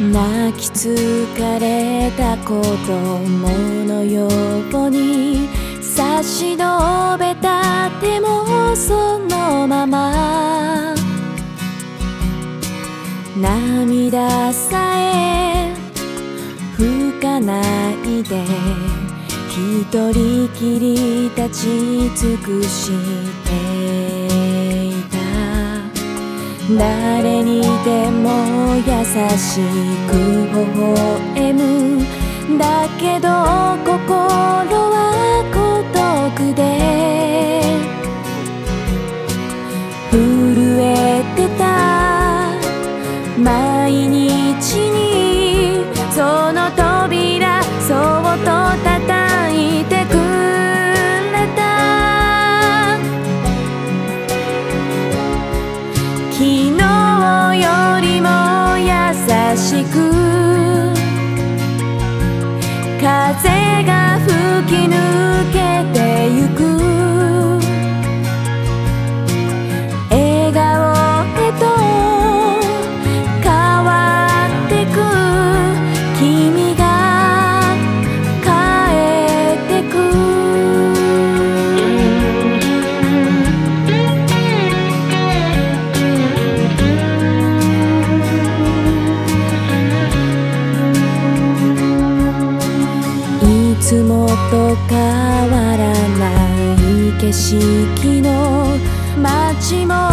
泣き疲れた子供のように差し伸べた手もそのまま、涙さえ拭かないで一人きり立ち尽くしていた。誰にでも優しく微笑む。だけど心は孤独で震えてた毎日に、その扉そっと叩いてくれた。昨日よりも優しく風が吹き抜けてゆく。笑顔へと変わってく。君が帰ってく。いつもと変わらない景色の街も